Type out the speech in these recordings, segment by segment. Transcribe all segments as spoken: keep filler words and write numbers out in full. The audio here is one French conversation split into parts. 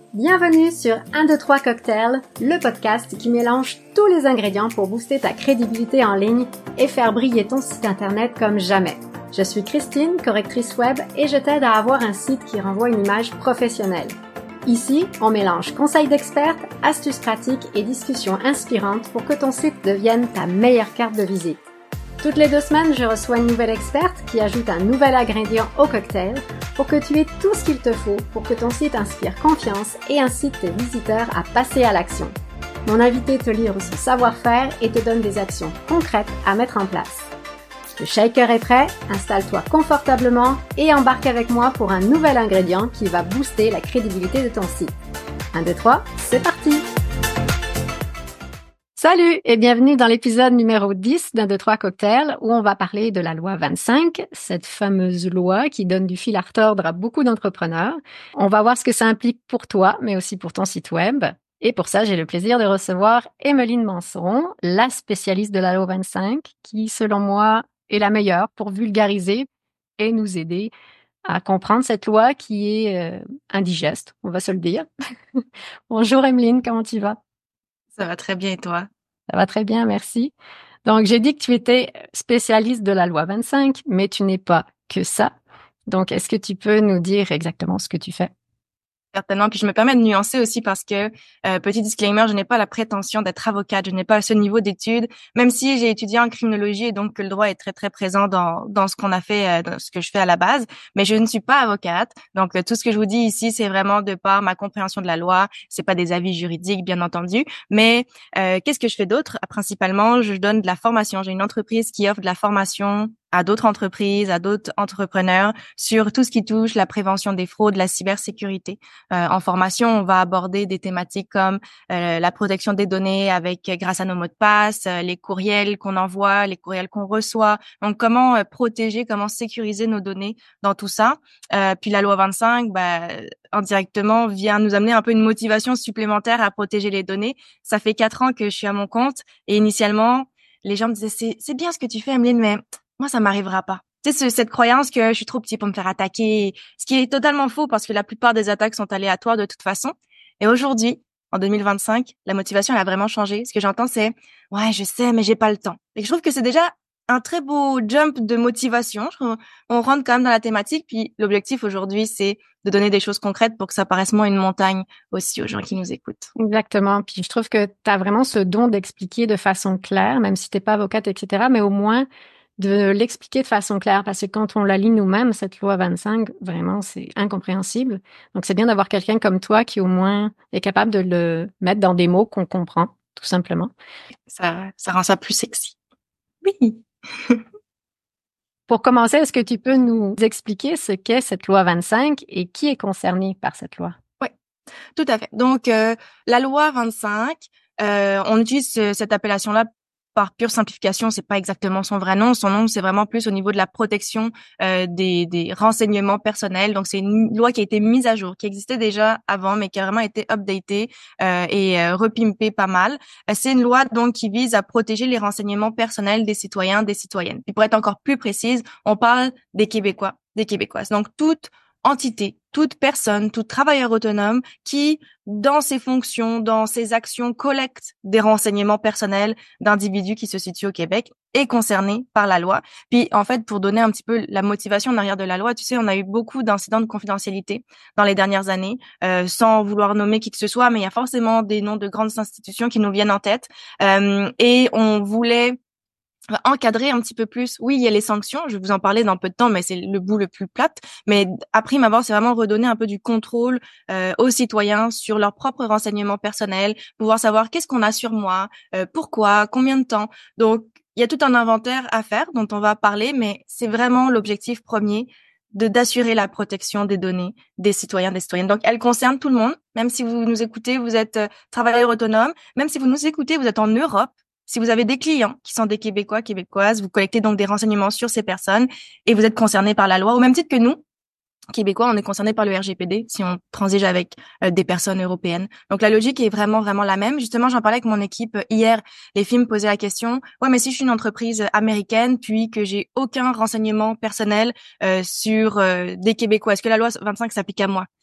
Bienvenue sur un, deux, trois Cocktails, le podcast qui mélange tous les ingrédients pour booster ta crédibilité en ligne et faire briller ton site internet comme jamais. Je suis Christine, correctrice web, et je t'aide à avoir un site qui renvoie une image professionnelle. Ici, on mélange conseils d'expertes, astuces pratiques et discussions inspirantes pour que ton site devienne ta meilleure carte de visite. Toutes les deux semaines, je reçois une nouvelle experte qui ajoute un nouvel ingrédient au cocktail pour que tu aies tout ce qu'il te faut pour que ton site inspire confiance et incite tes visiteurs à passer à l'action. Mon invité te livre son savoir-faire et te donne des actions concrètes à mettre en place. Le shaker est prêt, installe-toi confortablement et embarque avec moi pour un nouvel ingrédient qui va booster la crédibilité de ton site. un, deux, trois, c'est parti! Salut et bienvenue dans l'épisode numéro dix d'un, deux, trois Cocktails où on va parler de la loi vingt-cinq, cette fameuse loi qui donne du fil à retordre à beaucoup d'entrepreneurs. On va voir ce que ça implique pour toi, mais aussi pour ton site web. Et pour ça, j'ai le plaisir de recevoir Emeline Manceron, la spécialiste de la loi vingt-cinq, qui, selon moi, est la meilleure pour vulgariser et nous aider à comprendre cette loi qui est euh, indigeste, on va se le dire. Bonjour Emeline, comment tu vas? Ça va très bien et toi? Ça va très bien, merci. Donc, j'ai dit que tu étais spécialiste de la loi vingt-cinq, mais tu n'es pas que ça. Donc, est-ce que tu peux nous dire exactement ce que tu fais? Certainement. Puis je me permets de nuancer aussi parce que, euh, petit disclaimer, je n'ai pas la prétention d'être avocate, je n'ai pas ce niveau d'études, même si j'ai étudié en criminologie et donc que le droit est très, très présent dans dans ce qu'on a fait, euh, dans ce que je fais à la base, mais je ne suis pas avocate. Donc, euh, tout ce que je vous dis ici, c'est vraiment de par ma compréhension de la loi, c'est pas des avis juridiques, bien entendu, mais euh, qu'est-ce que je fais d'autre? Principalement, je donne de la formation. J'ai une entreprise qui offre de la formation à d'autres entreprises, à d'autres entrepreneurs sur tout ce qui touche la prévention des fraudes, la cybersécurité. Euh, en formation, on va aborder des thématiques comme euh, la protection des données avec grâce à nos mots de passe, euh, les courriels qu'on envoie, les courriels qu'on reçoit. Donc, comment euh, protéger, comment sécuriser nos données dans tout ça. Euh, puis la loi vingt-cinq, bah, indirectement, vient nous amener un peu une motivation supplémentaire à protéger les données. Ça fait quatre ans que je suis à mon compte et initialement, les gens me disaient c'est c'est bien ce que tu fais, Emeline, mais moi, ça m'arrivera pas. Tu sais, cette croyance que je suis trop petit pour me faire attaquer, ce qui est totalement faux parce que la plupart des attaques sont aléatoires de toute façon. Et aujourd'hui, en deux mille vingt-cinq, la motivation, elle a vraiment changé. Ce que j'entends, c'est « Ouais, je sais, mais j'ai pas le temps ». Et je trouve que c'est déjà un très beau jump de motivation. On rentre quand même dans la thématique. Puis l'objectif aujourd'hui, c'est de donner des choses concrètes pour que ça paraisse moins une montagne aussi aux gens qui nous écoutent. Exactement. Puis je trouve que tu as vraiment ce don d'expliquer de façon claire, même si t'es pas avocate, et cetera, mais au moins de l'expliquer de façon claire, parce que quand on la lit nous-mêmes, cette loi vingt-cinq, vraiment, c'est incompréhensible. Donc, c'est bien d'avoir quelqu'un comme toi qui, au moins, est capable de le mettre dans des mots qu'on comprend, tout simplement. Ça, ça rend ça plus sexy. Oui. Pour commencer, est-ce que tu peux nous expliquer ce qu'est cette loi vingt-cinq et qui est concerné par cette loi? Oui, tout à fait. Donc, euh, la loi vingt-cinq, euh, on utilise ce, cette appellation-là par pure simplification, c'est pas exactement son vrai nom. Son nom, c'est vraiment plus au niveau de la protection euh, des, des renseignements personnels. Donc, c'est une loi qui a été mise à jour, qui existait déjà avant, mais qui a vraiment été updatée euh, et euh, repimpée pas mal. Euh, c'est une loi donc qui vise à protéger les renseignements personnels des citoyens, des citoyennes. Puis pour être encore plus précise, on parle des Québécois, des Québécoises. Donc, toute entité, toute personne, tout travailleur autonome qui, dans ses fonctions, dans ses actions, collecte des renseignements personnels d'individus qui se situent au Québec est concerné par la loi. Puis, en fait, pour donner un petit peu la motivation en arrière de la loi, tu sais, on a eu beaucoup d'incidents de confidentialité dans les dernières années, euh, sans vouloir nommer qui que ce soit, mais il y a forcément des noms de grandes institutions qui nous viennent en tête. Euh, et on voulait encadrer un petit peu plus. Oui, il y a les sanctions, je vais vous en parler dans peu de temps, mais c'est le bout le plus plate. Mais à prime abord, c'est vraiment redonner un peu du contrôle euh, aux citoyens sur leurs propres renseignements personnels, pouvoir savoir qu'est-ce qu'on a sur moi, euh, pourquoi, combien de temps. Donc, il y a tout un inventaire à faire dont on va parler, mais c'est vraiment l'objectif premier de d'assurer la protection des données des citoyens, des citoyennes. Donc, elle concerne tout le monde, même si vous nous écoutez, vous êtes euh, travailleur autonome, même si vous nous écoutez, vous êtes en Europe. Si vous avez des clients qui sont des Québécois, Québécoises, vous collectez donc des renseignements sur ces personnes et vous êtes concernés par la loi, au même titre que nous, Québécois, on est concernés par le R G P D si on transige avec euh, des personnes européennes. Donc la logique est vraiment, vraiment la même. Justement, j'en parlais avec mon équipe euh, hier. Les filles me posaient la question, ouais, mais si je suis une entreprise américaine puis que j'ai aucun renseignement personnel euh, sur euh, des Québécois, est-ce que la loi vingt-cinq s'applique à moi?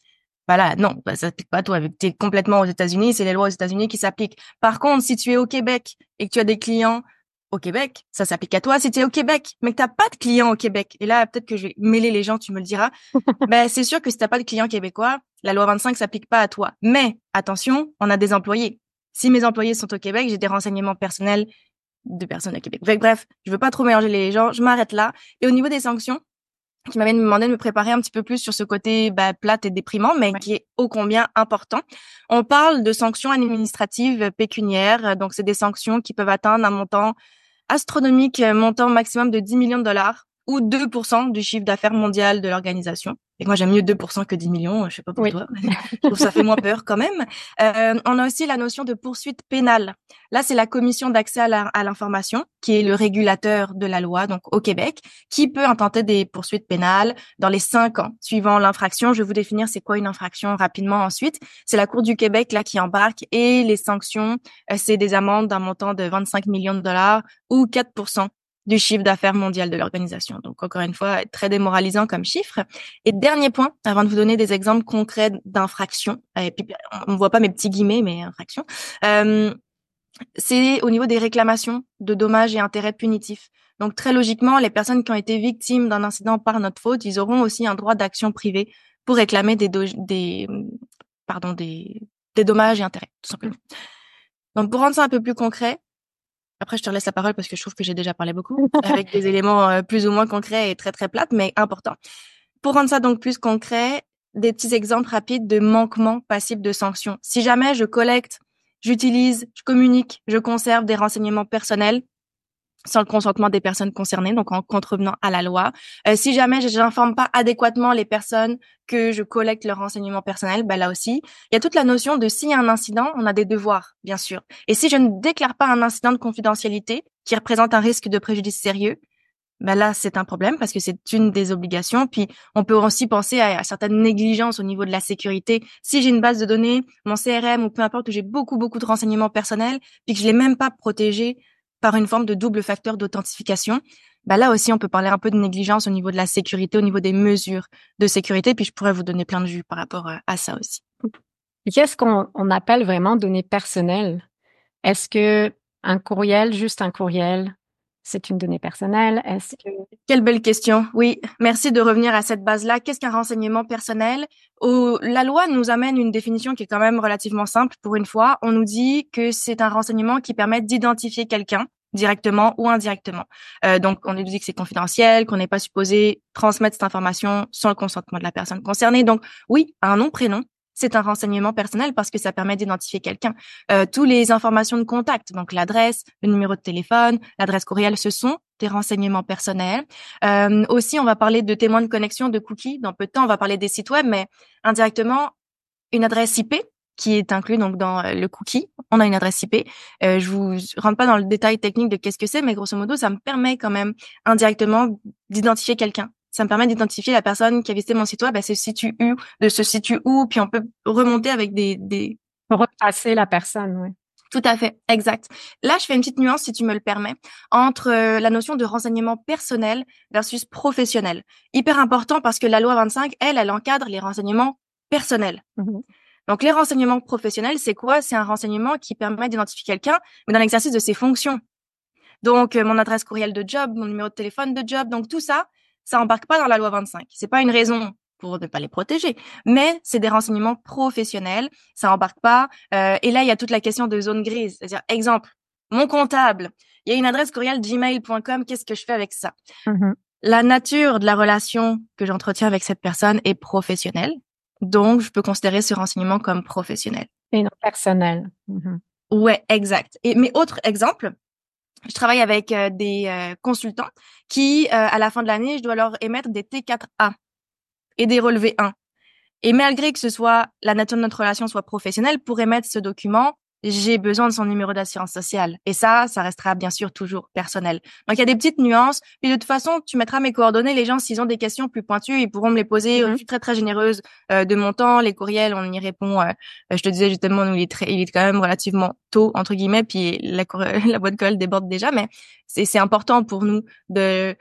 Bah là, non, bah, ça s'applique pas à toi. Vu que t'es complètement aux États-Unis, c'est les lois aux États-Unis qui s'appliquent. Par contre, si tu es au Québec et que tu as des clients au Québec, ça s'applique à toi. Si tu es au Québec, mais que t'as pas de clients au Québec, et là, peut-être que je vais mêler les gens, tu me le diras. Ben, c'est sûr que si t'as pas de clients québécois, la loi vingt-cinq s'applique pas à toi. Mais, attention, on a des employés. Si mes employés sont au Québec, j'ai des renseignements personnels de personnes au Québec. Bref, je veux pas trop mélanger les gens, je m'arrête là. Et au niveau des sanctions, qui m'avait demandé de me préparer un petit peu plus sur ce côté bah, plate et déprimant, mais ouais. qui est ô combien important. On parle de sanctions administratives pécuniaires, donc c'est des sanctions qui peuvent atteindre un montant astronomique, montant maximum de dix millions de dollars ou deux pour cent du chiffre d'affaires mondial de l'organisation. Et moi, j'aime mieux deux pour cent que dix millions, je sais pas pour oui. toi. Je trouve que ça fait moins peur quand même. Euh, on a aussi la notion de poursuite pénale. Là, c'est la commission d'accès à, la, à l'information, qui est le régulateur de la loi, donc au Québec, qui peut intenter des poursuites pénales dans les cinq ans suivant l'infraction. Je vais vous définir c'est quoi une infraction rapidement ensuite. C'est la Cour du Québec là qui embarque et les sanctions, euh, c'est des amendes d'un montant de vingt-cinq millions de dollars ou quatre pour cent du chiffre d'affaires mondial de l'organisation. Donc, encore une fois, très démoralisant comme chiffre. Et dernier point, avant de vous donner des exemples concrets d'infractions, et puis on ne voit pas mes petits guillemets, mais infractions, euh, c'est au niveau des réclamations de dommages et intérêts punitifs. Donc, très logiquement, les personnes qui ont été victimes d'un incident par notre faute, ils auront aussi un droit d'action privée pour réclamer des, do- des, pardon, des, des dommages et intérêts, tout simplement. Donc, pour rendre ça un peu plus concret, après, je te laisse la parole parce que je trouve que j'ai déjà parlé beaucoup, avec des éléments euh, plus ou moins concrets et très, très plates, mais importants. Pour rendre ça donc plus concret, des petits exemples rapides de manquements passibles de sanctions. Si jamais je collecte, j'utilise, je communique, je conserve des renseignements personnels sans le consentement des personnes concernées, donc en contrevenant à la loi. Euh, si jamais je n'informe pas adéquatement les personnes que je collecte leurs renseignements personnels, ben là aussi, il y a toute la notion de s'il y a un incident, on a des devoirs, bien sûr. Et si je ne déclare pas un incident de confidentialité qui représente un risque de préjudice sérieux, ben là, c'est un problème parce que c'est une des obligations. Puis, on peut aussi penser à, à certaines négligences au niveau de la sécurité. Si j'ai une base de données, mon C R M ou peu importe, où j'ai beaucoup, beaucoup de renseignements personnels, puis que je l'ai même pas protégé par une forme de double facteur d'authentification, ben là aussi, on peut parler un peu de négligence au niveau de la sécurité, au niveau des mesures de sécurité. Puis, je pourrais vous donner plein de vues par rapport à ça aussi. Et qu'est-ce qu'on on appelle vraiment données personnelles? Est-ce que un courriel, juste un courriel, c'est une donnée personnelle? Est-ce que... Quelle belle question. Oui, merci de revenir à cette base-là. Qu'est-ce qu'un renseignement personnel? Au, la loi nous amène une définition qui est quand même relativement simple pour une fois. On nous dit que c'est un renseignement qui permet d'identifier quelqu'un directement ou indirectement. Euh, donc, on nous dit que c'est confidentiel, qu'on n'est pas supposé transmettre cette information sans le consentement de la personne concernée. Donc, oui, un nom, prénom, c'est un renseignement personnel parce que ça permet d'identifier quelqu'un. Euh, toutes les informations de contact, donc l'adresse, le numéro de téléphone, l'adresse courriel, ce sont des renseignements personnels. Euh, aussi, on va parler de témoins de connexion, de cookies. Dans peu de temps, on va parler des sites web, mais indirectement, une adresse I P qui est inclue donc dans le cookie. On a une adresse I P. Euh, je vous rentre pas dans le détail technique de qu'est-ce que c'est, mais grosso modo, ça me permet quand même indirectement d'identifier quelqu'un. Ça me permet d'identifier la personne qui a visité mon site web, elle se situe où, de se situe où, puis on peut remonter avec des... des... retracer la personne, oui. Tout à fait, exact. Là, je fais une petite nuance, si tu me le permets, entre euh, la notion de renseignement personnel versus professionnel. Hyper important parce que la loi vingt-cinq, elle, elle encadre les renseignements personnels. Mm-hmm. Donc, les renseignements professionnels, c'est quoi? C'est un renseignement qui permet d'identifier quelqu'un, mais dans l'exercice de ses fonctions. Donc, euh, mon adresse courriel de job, mon numéro de téléphone de job, donc tout ça, ça embarque pas dans la loi vingt-cinq. C'est pas une raison pour ne pas les protéger, mais c'est des renseignements professionnels, ça embarque pas. Euh, et là, il y a toute la question de zone grise. C'est-à-dire, exemple, mon comptable, il y a une adresse courriel gmail point com, qu'est-ce que je fais avec ça? Mm-hmm. La nature de la relation que j'entretiens avec cette personne est professionnelle, donc je peux considérer ce renseignement comme professionnel. Et non personnel. Mm-hmm. Ouais, exact. Et mais autre exemple, je travaille avec euh, des euh, consultants qui, euh, à la fin de l'année, je dois leur émettre des T quatre A et des relevés un. Et malgré que ce soit la nature de notre relation soit professionnelle, pour émettre ce document, j'ai besoin de son numéro d'assurance sociale. Et ça, ça restera bien sûr toujours personnel. Donc, il y a des petites nuances. Puis de toute façon, tu mettras mes coordonnées. Les gens, s'ils ont des questions plus pointues, ils pourront me les poser. Mm-hmm. Je suis très, très généreuse euh, de mon temps. Les courriels, on y répond. Euh, je te disais justement, nous, il est, très, il est quand même relativement tôt, entre guillemets. Puis la, la boîte courriel déborde déjà. Mais c'est, c'est important pour nous de...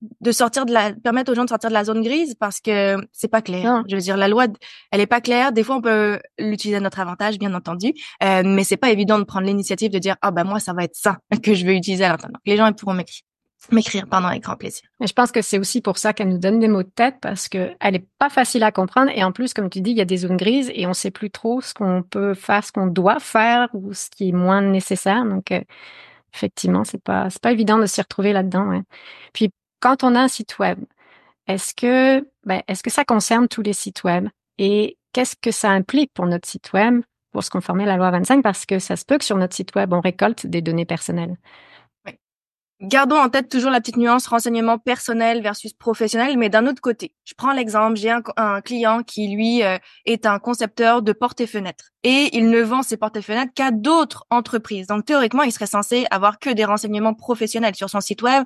de sortir de la, permettre aux gens de sortir de la zone grise parce que c'est pas clair. Non. Je veux dire, la loi, elle est pas claire. Des fois, on peut l'utiliser à notre avantage, bien entendu, euh, mais c'est pas évident de prendre l'initiative de dire, ah ben moi, ça va être ça que je veux utiliser à l'intérieur. Les gens, ils pourront m'écrire. M'écrire, pardon, avec grand plaisir. Et je pense que c'est aussi pour ça qu'elle nous donne des mots de tête, parce que elle est pas facile à comprendre. Et en plus, comme tu dis, il y a des zones grises et on sait plus trop ce qu'on peut faire, ce qu'on doit faire ou ce qui est moins nécessaire. Donc, euh, effectivement, c'est pas, c'est pas évident de s'y retrouver là-dedans. Ouais. Puis, quand on a un site web, est-ce que, ben, est-ce que ça concerne tous les sites web? Et qu'est-ce que ça implique pour notre site web pour se conformer à la loi vingt-cinq? Parce que ça se peut que sur notre site web, on récolte des données personnelles. Gardons en tête toujours la petite nuance renseignement personnel versus professionnel, mais d'un autre côté. Je prends l'exemple, j'ai un, un client qui, lui, euh, est un concepteur de portes et fenêtres. Et il ne vend ses portes et fenêtres qu'à d'autres entreprises. Donc, théoriquement, il serait censé avoir que des renseignements professionnels sur son site web.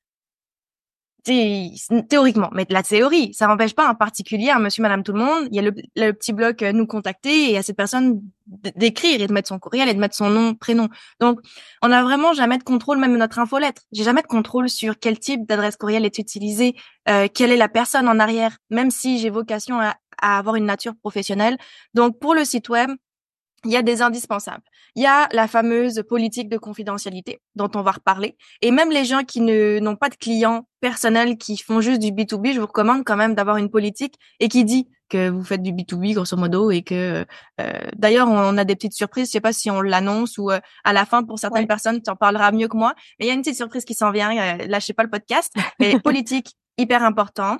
Théoriquement, mais de la théorie, ça n'empêche pas un particulier, un monsieur, madame, tout le monde, il y a le, le petit bloc euh, nous contacter et à cette personne d'écrire et de mettre son courriel et de mettre son nom, prénom. Donc, on n'a vraiment jamais de contrôle, même notre infolettre. J'ai jamais de contrôle sur quel type d'adresse courriel est utilisé, euh, quelle est la personne en arrière, même si j'ai vocation à, à avoir une nature professionnelle. Donc, pour le site web, il y a des indispensables. Il y a la fameuse politique de confidentialité dont on va reparler. Et même les gens qui ne n'ont pas de clients personnels, qui font juste du B deux B, je vous recommande quand même d'avoir une politique et qui dit que vous faites du B deux B grosso modo et que euh, d'ailleurs on a des petites surprises. Je sais pas si on l'annonce ou euh, à la fin pour certaines ouais. personnes, tu en parleras mieux que moi. Mais il y a une petite surprise qui s'en vient. Euh, lâchez pas le podcast. Mais politique hyper important.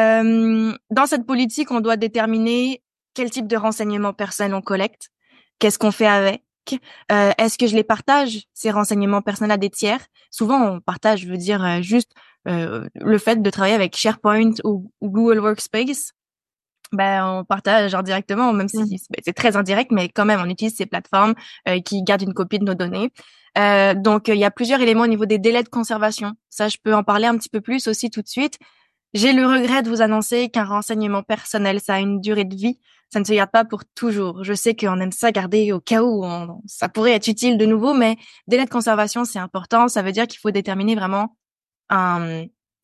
Euh, dans cette politique, on doit déterminer quel type de renseignements personnels on collecte. Qu'est-ce qu'on fait avec? Euh, est-ce que je les partage, ces renseignements personnels, à des tiers? Souvent, on partage, je veux dire, euh, juste euh, le fait de travailler avec SharePoint ou, ou Google Workspace. Ben, on partage genre directement, même si mmh. c'est, c'est très indirect, mais quand même, on utilise ces plateformes euh, qui gardent une copie de nos données. Euh, donc, il y a plusieurs éléments au niveau des délais de conservation. Ça, je peux en parler un petit peu plus aussi tout de suite. J'ai le regret de vous annoncer qu'un renseignement personnel, ça a une durée de vie. Ça ne se garde pas pour toujours. Je sais qu'on aime ça garder au cas où on, ça pourrait être utile de nouveau, mais délai de conservation, c'est important. Ça veut dire qu'il faut déterminer vraiment un,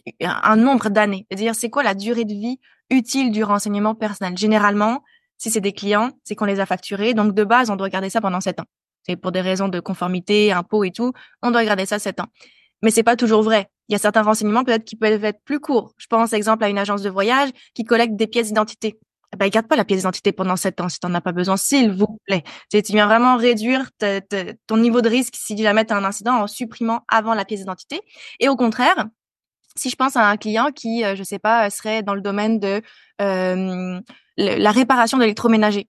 un nombre d'années. C'est-à-dire, c'est quoi la durée de vie utile du renseignement personnel? Généralement, si c'est des clients, c'est qu'on les a facturés. Donc, de base, on doit garder ça pendant sept ans. C'est pour des raisons de conformité, impôts et tout. On doit garder ça sept ans. Mais c'est pas toujours vrai. Il y a certains renseignements peut-être qui peuvent être plus courts. Je pense, exemple, à une agence de voyage qui collecte des pièces d'identité. Ben, garde pas la pièce d'identité pendant sept ans si t'en as pas besoin, s'il vous plaît. Tu, tu viens vraiment réduire te, te, ton niveau de risque si jamais t'as un incident en supprimant avant la pièce d'identité. Et au contraire, si je pense à un client qui, je sais pas, serait dans le domaine de euh, le, la réparation d'électroménager,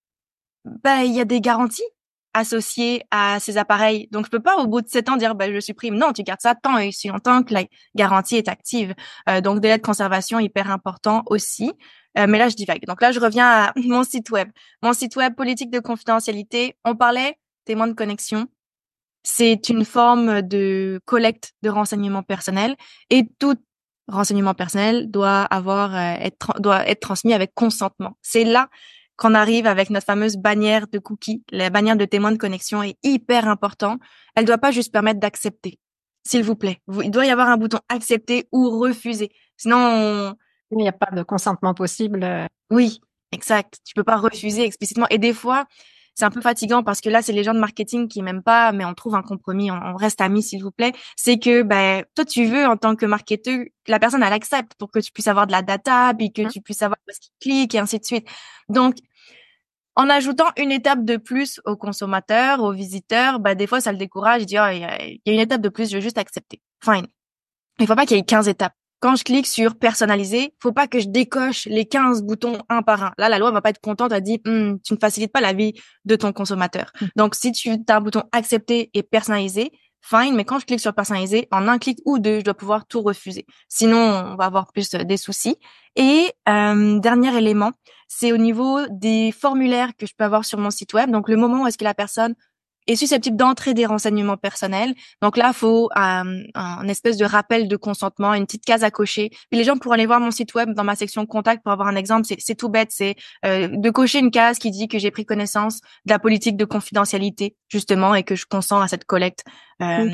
ben il y a des garanties associées à ces appareils. Donc je peux pas au bout de sept ans dire ben je supprime. Non, tu gardes ça tant et si longtemps que la garantie est active. Euh, donc délai de conservation hyper important aussi. Euh, mais là, je divague. Donc là, je reviens à mon site web. Mon site web, politique de confidentialité. On parlait témoins de connexion. C'est une forme de collecte de renseignements personnels et tout renseignement personnel doit avoir euh, être doit être transmis avec consentement. C'est là qu'on arrive avec notre fameuse bannière de cookies. La bannière de témoins de connexion est hyper important. Elle doit pas juste permettre d'accepter. S'il vous plaît. Il doit y avoir un bouton accepter ou refuser. Sinon, on il n'y a pas de consentement possible. Oui, exact. Tu peux pas refuser explicitement. Et des fois, c'est un peu fatigant parce que là, c'est les gens de marketing qui m'aiment pas, mais on trouve un compromis, on, on reste amis, s'il vous plaît. C'est que, ben, toi, tu veux, en tant que marketeur, que la personne, elle accepte pour que tu puisses avoir de la data, puis que mmh. tu puisses savoir ce qu'il clique et ainsi de suite. Donc, en ajoutant une étape de plus au consommateur, au visiteur, ben, des fois, ça le décourage. Il dit, oh, il y a, il y a une étape de plus, je veux juste accepter. Fine. Il faut pas qu'il y ait quinze étapes. Quand je clique sur personnaliser, faut pas que je décoche les quinze boutons un par un. Là, la loi va pas être contente, elle dit hm, tu ne facilites pas la vie de ton consommateur. Mmh. Donc, si tu as un bouton accepter et personnaliser, fine, mais quand je clique sur personnaliser, en un clic ou deux, je dois pouvoir tout refuser. Sinon, on va avoir plus des soucis. Et euh, dernier élément, c'est au niveau des formulaires que je peux avoir sur mon site web. Donc, le moment où est-ce que la personne est susceptible d'entrer des renseignements personnels. Donc là, il faut un, un espèce de rappel de consentement, une petite case à cocher. Puis les gens pourront aller voir mon site web dans ma section contact pour avoir un exemple. C'est, c'est tout bête, c'est euh, de cocher une case qui dit que j'ai pris connaissance de la politique de confidentialité, justement, et que je consens à cette collecte euh, okay.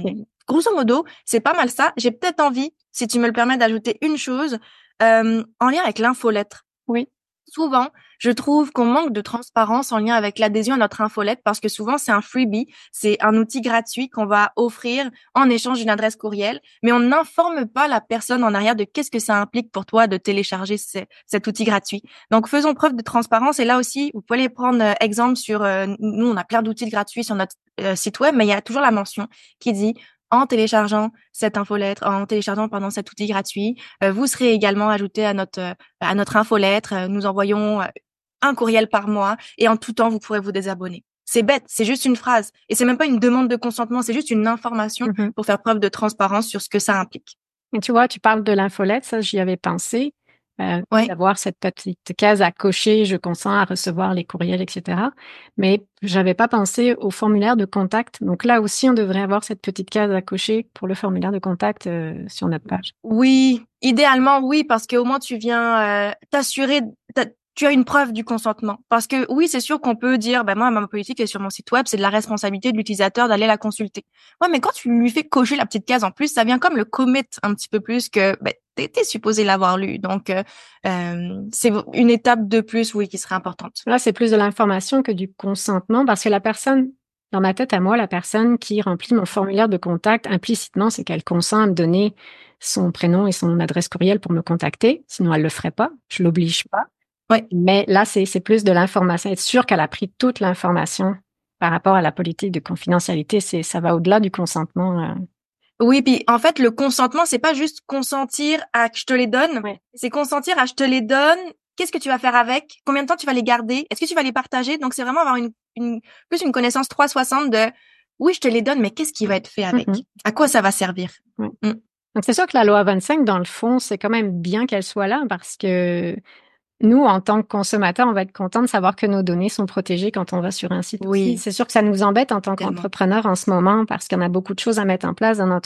grosso modo, c'est pas mal ça. J'ai peut-être envie, si tu me le permets, d'ajouter une chose euh, en lien avec l'infolettre. Oui. Souvent, je trouve qu'on manque de transparence en lien avec l'adhésion à notre infolette parce que souvent, c'est un freebie, c'est un outil gratuit qu'on va offrir en échange d'une adresse courriel, mais on n'informe pas la personne en arrière de qu'est-ce que ça implique pour toi de télécharger ce, cet outil gratuit. Donc, faisons preuve de transparence et là aussi, vous pouvez les prendre euh, exemple sur, euh, nous, on a plein d'outils gratuits sur notre euh, site web, mais il y a toujours la mention qui dit en téléchargeant cette infolettre, en téléchargeant pardon cet outil gratuit, euh, vous serez également ajouté à notre euh, à notre infolettre. Euh, nous envoyons euh, un courriel par mois et en tout temps vous pourrez vous désabonner. C'est bête, c'est juste une phrase et c'est même pas une demande de consentement, c'est juste une information Mm-hmm. pour faire preuve de transparence sur ce que ça implique. Et tu vois, tu parles de l'infolette, ça j'y avais pensé. Euh, Ouais. D'avoir cette petite case à cocher, je consens à recevoir les courriels, et cetera. Mais j'avais pas pensé au formulaire de contact. Donc là aussi, on devrait avoir cette petite case à cocher pour le formulaire de contact euh, sur notre page. Oui, idéalement oui, parce qu'au moins tu viens euh, t'assurer, tu as une preuve du consentement. Parce que oui, c'est sûr qu'on peut dire, ben moi, ma politique est sur mon site web, c'est de la responsabilité de l'utilisateur d'aller la consulter. Ouais, mais quand tu lui fais cocher la petite case en plus, ça vient comme le commit un petit peu plus que ben, t'es supposé l'avoir lu. Donc, euh, euh, c'est une étape de plus, oui, qui serait importante. Là, c'est plus de l'information que du consentement parce que la personne, dans ma tête à moi, la personne qui remplit mon formulaire de contact, implicitement, c'est qu'elle consent à me donner son prénom et son adresse courriel pour me contacter. Sinon, elle le ferait pas. Je l'oblige pas. Ouais. Mais là, c'est, c'est plus de l'information. Être sûr qu'elle a pris toute l'information par rapport à la politique de confidentialité. C'est, ça va au-delà du consentement. Euh. Oui, puis en fait, le consentement, c'est pas juste consentir à que je te les donne, Ouais. c'est consentir à je te les donne, qu'est-ce que tu vas faire avec, combien de temps tu vas les garder, est-ce que tu vas les partager. Donc, c'est vraiment avoir une, une plus une connaissance trois cent soixante de oui, je te les donne, mais qu'est-ce qui va être fait avec, Mm-hmm. à quoi ça va servir. Ouais. Mm. Donc, c'est sûr que la loi vingt-cinq, dans le fond, c'est quand même bien qu'elle soit là parce que nous, en tant que consommateurs, on va être content de savoir que nos données sont protégées quand on va sur un site. Oui. Aussi. C'est sûr que ça nous embête en tant Tellement. qu'entrepreneur en ce moment parce qu'on a beaucoup de choses à mettre en place dans notre